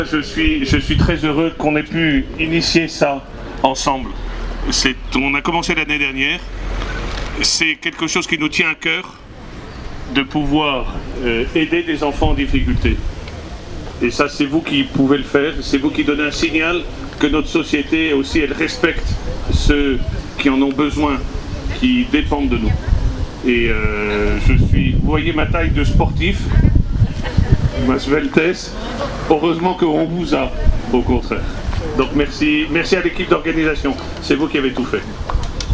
Je suis très heureux qu'on ait pu initier ça ensemble. On a commencé l'année dernière. C'est quelque chose qui nous tient à cœur de pouvoir aider des enfants en difficulté. Et ça, c'est vous qui pouvez le faire. C'est vous qui donnez un signal que notre société aussi, elle respecte ceux qui en ont besoin, qui dépendent de nous. Et vous voyez ma taille de sportif, ma sveltesse. Heureusement qu'on vous a, au contraire. Donc merci à l'équipe d'organisation. C'est vous qui avez tout fait.